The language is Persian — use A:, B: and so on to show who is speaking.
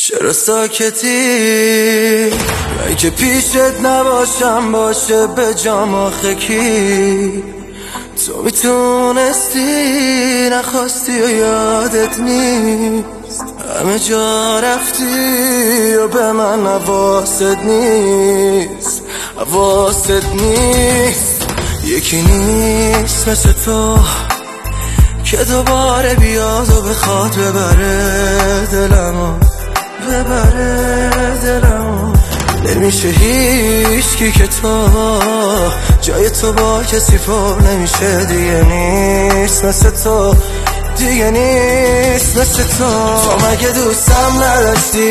A: چرا ساکتی؟ ای که پیشت نباشم باشه به جام آخه کی؟ تو میتونستی نخواستی و یادت نیست، همه جا رفتی و به من حواست نیست، حواست نیست. یکی نیست مثل تو که دوباره بیاد و بخواد ببره دلمو، ببره دلمو. نمیشه هیچکی که تو جای تو با کسی پر نمیشه، دیگه نیست مثل تو، دیگه نیست مثل تو. تو مگه دوستم نداشتی؟